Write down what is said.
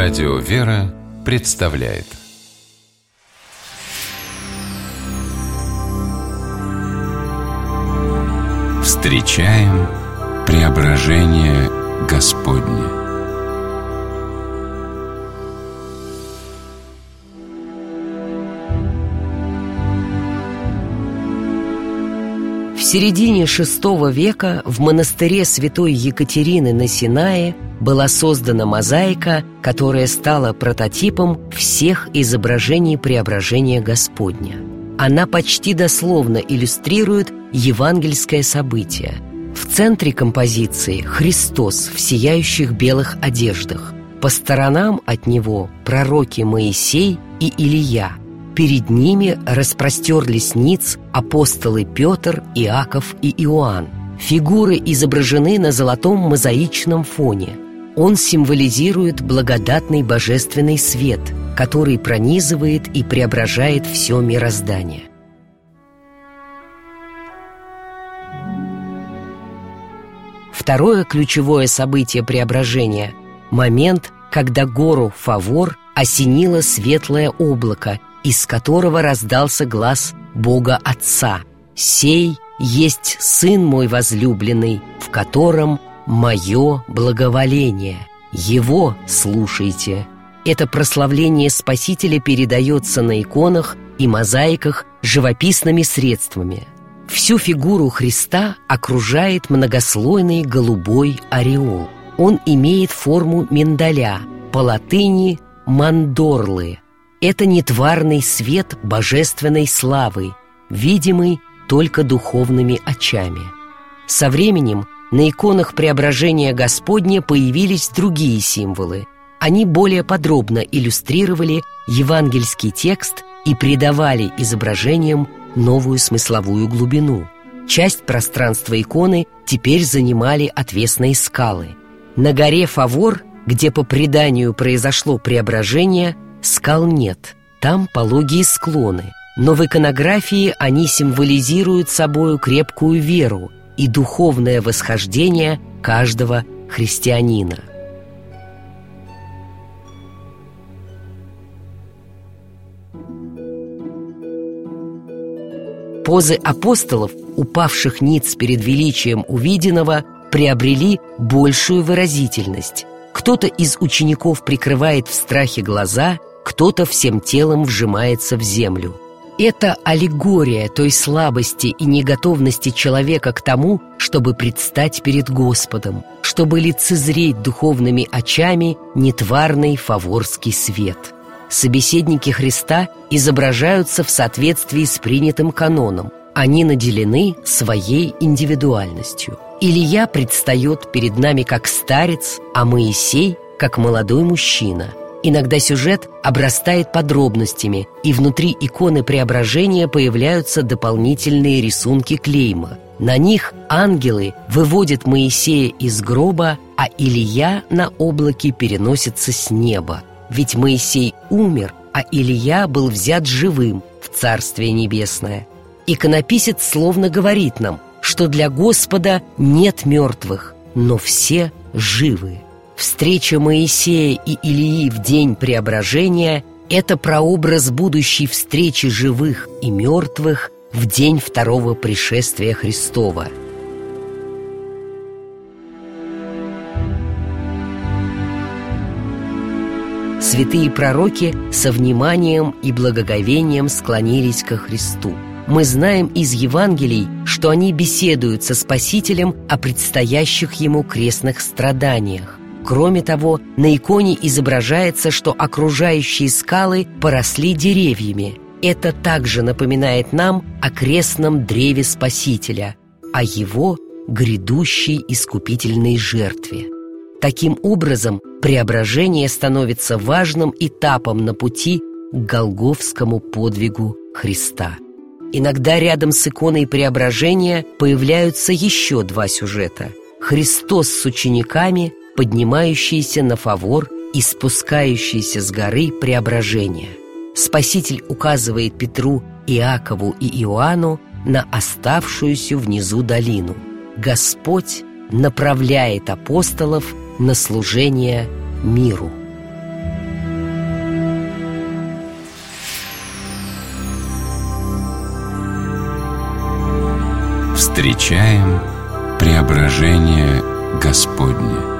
Радио «Вера» представляет. Встречаем преображение Господне. В середине VI века в монастыре святой Екатерины на Синае была создана мозаика, которая стала прототипом всех изображений преображения Господня. Она почти дословно иллюстрирует евангельское событие. В центре композиции Христос в сияющих белых одеждах. По сторонам от Него пророки Моисей и Илия. Перед ними распростерлись ниц апостолы Петр, Иаков и Иоанн. Фигуры изображены на золотом мозаичном фоне. Он символизирует благодатный божественный свет, который пронизывает и преображает все мироздание. Второе ключевое событие преображения – момент, когда гору Фавор осенило светлое облако, из которого раздался глас Бога Отца: «Сей есть Сын мой возлюбленный, в котором мое благоволение. Его слушайте». Это прославление Спасителя передается на иконах и мозаиках живописными средствами. Всю фигуру Христа окружает многослойный голубой ореол. Он имеет форму миндаля, по латыни «мандорлы». Это нетварный свет божественной славы, видимый только духовными очами. Со временем на иконах преображения Господня появились другие символы. Они более подробно иллюстрировали евангельский текст и придавали изображениям новую смысловую глубину. Часть пространства иконы теперь занимали отвесные скалы. На горе Фавор, где по преданию произошло преображение, скал нет, там пологие склоны, но в иконографии они символизируют собою крепкую веру и духовное восхождение каждого христианина. Позы апостолов, упавших ниц перед величием увиденного, приобрели большую выразительность. Кто-то из учеников прикрывает в страхе глаза, кто-то всем телом вжимается в землю. Это аллегория той слабости и неготовности человека к тому, чтобы предстать перед Господом, чтобы лицезреть духовными очами нетварный фаворский свет. Собеседники Христа изображаются в соответствии с принятым каноном. Они наделены своей индивидуальностью. Илия предстает перед нами как старец, а Моисей – как молодой мужчина. Иногда сюжет обрастает подробностями, и внутри иконы преображения появляются дополнительные рисунки клейма. На них ангелы выводят Моисея из гроба, а Илия на облаке переносится с неба. Ведь Моисей умер, а Илия был взят живым в Царствие Небесное. Иконописец словно говорит нам, что для Господа нет мертвых, но все живы. Встреча Моисея и Илии в день преображения – это прообраз будущей встречи живых и мертвых в день второго пришествия Христова. Святые пророки со вниманием и благоговением склонились ко Христу. Мы знаем из Евангелий, что они беседуют со Спасителем о предстоящих Ему крестных страданиях. Кроме того, на иконе изображается, что окружающие скалы поросли деревьями. Это также напоминает нам о крестном древе Спасителя, о Его грядущей искупительной жертве. Таким образом, преображение становится важным этапом на пути к голгофскому подвигу Христа. Иногда рядом с иконой преображения появляются еще два сюжета: Христос с учениками, поднимающийся на Фавор и спускающийся с горы преображения. Спаситель указывает Петру, Иакову и Иоанну на оставшуюся внизу долину. Господь направляет апостолов на служение миру. Встречаем преображение Господне.